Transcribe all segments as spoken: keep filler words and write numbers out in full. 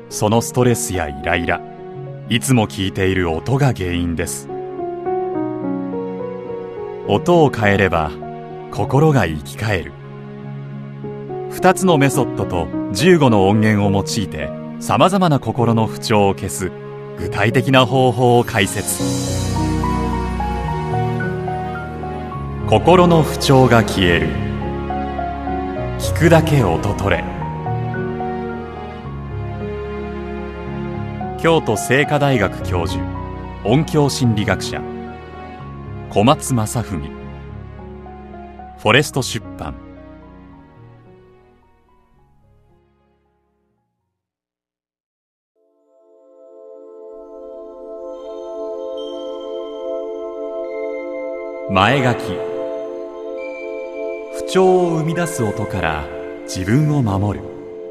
そのストレスやイライラ、いつも聞いている音が原因です。音を変えれば心が生き返る。ふたつのメソッドとじゅうごの音源を用いてさまざまな心の不調を消す具体的な方法を解説。心の不調が消える。聞くだけ音トレ。京都精華大学教授、音響心理学者小松正文。フォレスト出版。前書き。不調を生み出す音から自分を守る。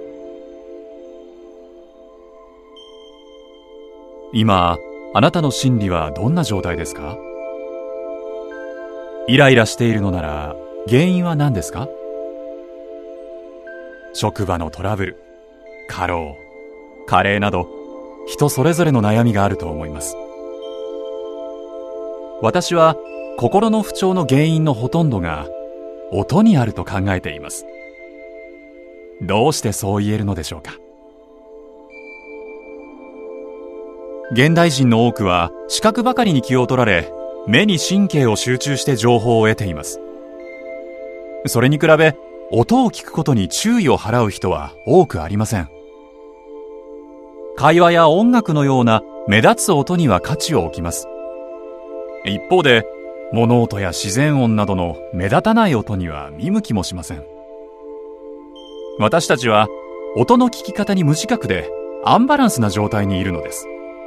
今、あなたの心理はどんな状態ですか？イライラしているのなら原因は何ですか？職場のトラブル、過労、加齢など人それぞれの悩みがあると思います。私は心の不調の原因のほとんどが音にあると考えています。どうしてそう言えるのでしょうか。現代人の多くは視覚ばかりに気を取られ、目に神経を集中して情報を得ています。それに比べ、音を聞くことに注意を払う人は多くありません。会話や音楽のような目立つ音には価値を置きます。一方で、物音や自然音などの目立たない音には見向きもしません。私たちは音の聞き方に無自覚でアンバランスな状態にいるのです。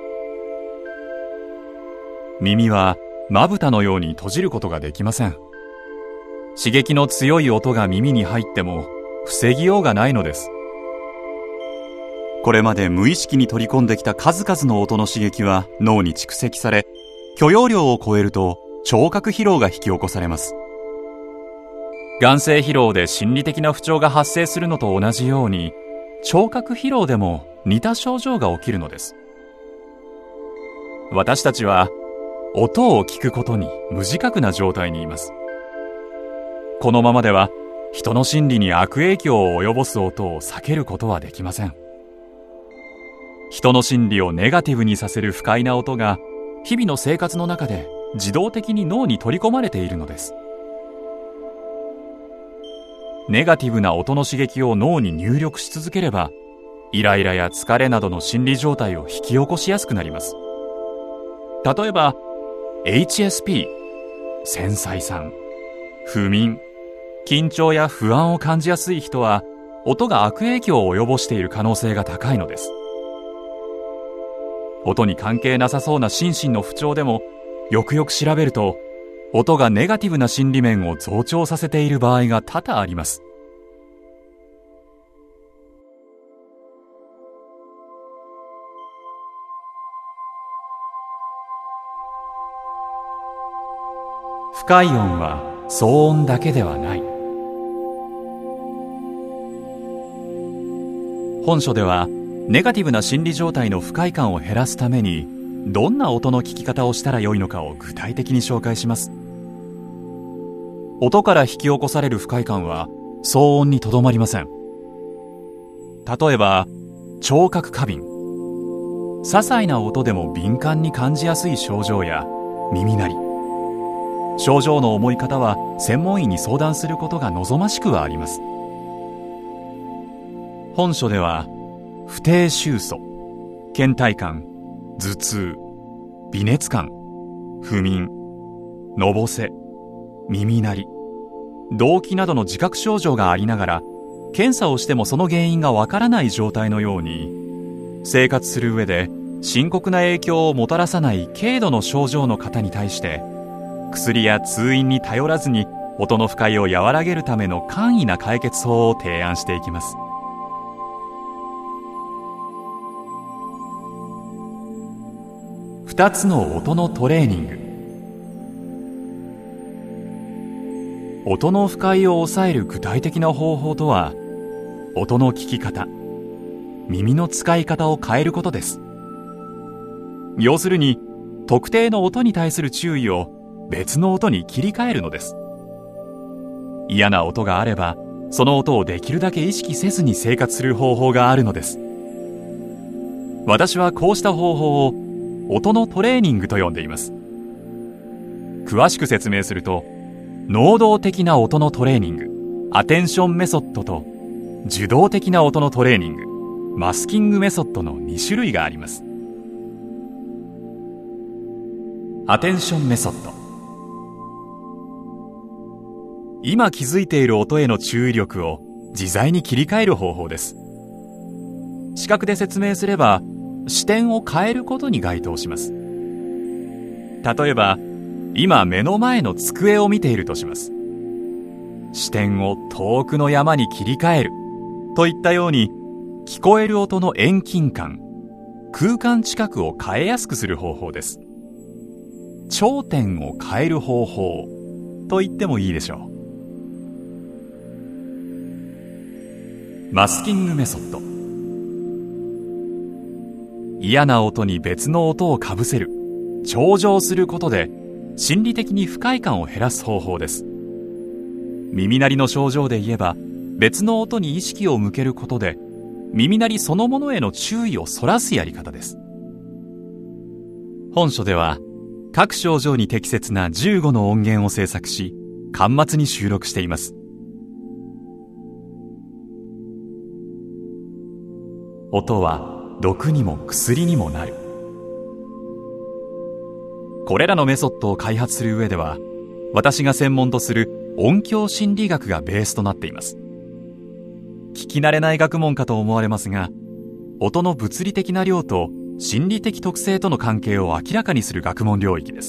耳はまぶたのように閉じることができません。刺激の強い音が耳に入っても防ぎようがないのです。これまで無意識に取り込んできた数々の音の刺激は脳に蓄積され、許容量を超えると聴覚疲労が引き起こされます。眼性疲労で心理的な不調が発生するのと同じように、聴覚疲労でも似た症状が起きるのです。私たちは音を聞くことに無自覚な状態にいます。このままでは人の心理に悪影響を及ぼす音を避けることはできません。人の心理をネガティブにさせる不快な音が日々の生活の中で自動的に脳に取り込まれているのです。ネガティブな音の刺激を脳に入力し続ければ、イライラや疲れなどの心理状態を引き起こしやすくなります。例えば エイチエスピー、 繊細さん、不眠、緊張や不安を感じやすい人は音が悪影響を及ぼしている可能性が高いのです。音に関係なさそうな心身の不調でもよくよく調べると、音がネガティブな心理面を増長させている場合が多々あります。深い音は騒音だけではない。本書ではネガティブな心理状態の不快感を減らすためにどんな音の聞き方をしたらよいのかを具体的に紹介します。音から引き起こされる不快感は騒音にとどまりません。例えば聴覚過敏、些細な音でも敏感に感じやすい症状や耳鳴り。症状の重い方は専門医に相談することが望ましくはあります。本書では不定収束、倦怠感、頭痛、微熱感、不眠、のぼせ、耳鳴り、動悸などの自覚症状がありながら、検査をしてもその原因がわからない状態のように、生活する上で深刻な影響をもたらさない軽度の症状の方に対して、薬や通院に頼らずに音の不快を和らげるための簡易な解決法を提案していきます。二つの音のトレーニング。音の不快を抑える具体的な方法とは、音の聞き方、 耳の使い方を変えることです。要するに、特定の音に対する注意を別の音に切り替えるのです。嫌な音があれば、その音をできるだけ意識せずに生活する方法があるのです。私はこうした方法を音のトレーニングと呼んでいます。詳しく説明すると、能動的な音のトレーニング、アテンションメソッドと、受動的な音のトレーニング、マスキングメソッドのに種類があります。アテンションメソッド。今気づいている音への注意力を自在に切り替える方法です。視覚で説明すれば、視点を変えることに該当します。例えば、今目の前の机を見ているとします。視点を遠くの山に切り替えるといったように、聞こえる音の遠近感、空間近くを変えやすくする方法です。頂点を変える方法と言ってもいいでしょう。マスキングメソッド。嫌な音に別の音をかぶせる、調整することで心理的に不快感を減らす方法です。耳鳴りの症状で言えば、別の音に意識を向けることで耳鳴りそのものへの注意をそらすやり方です。本書では各症状に適切なじゅうごの音源を制作し、巻末に収録しています。音は毒にも薬にもなる。これらのメソッドを開発する上では、私が専門とする音響心理学がベースとなっています。聞き慣れない学問かと思われますが、音の物理的な量と心理的特性との関係を明らかにする学問領域です。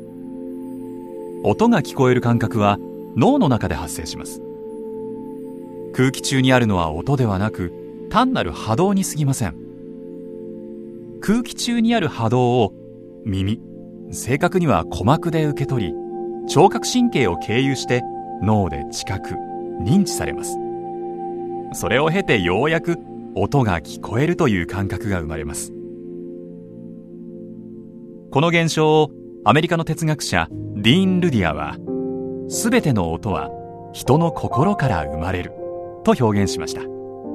音が聞こえる感覚は脳の中で発生します。空気中にあるのは音ではなく、単なる波動に過ぎません。空気中にある波動を耳、正確には鼓膜で受け取り、聴覚神経を経由して脳で知覚、認知されます。それを経てようやく音が聞こえるという感覚が生まれます。この現象をアメリカの哲学者ディーン・ルディアは、すべての音は人の心から生まれると表現しました。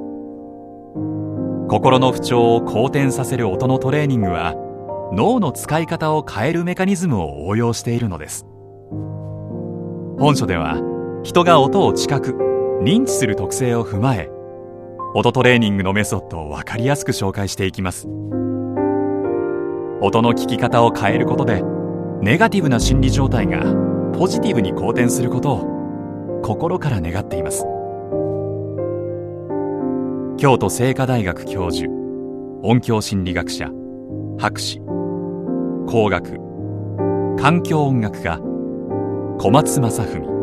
心の不調を好転させる音のトレーニングは、脳の使い方を変えるメカニズムを応用しているのです。本書では、人が音を知覚、認知する特性を踏まえ、音トレーニングのメソッドを分かりやすく紹介していきます。音の聞き方を変えることで、ネガティブな心理状態がポジティブに好転することを心から願っています。京都精華大学教授、音響心理学者、博士、工学、環境音楽家、小松正文。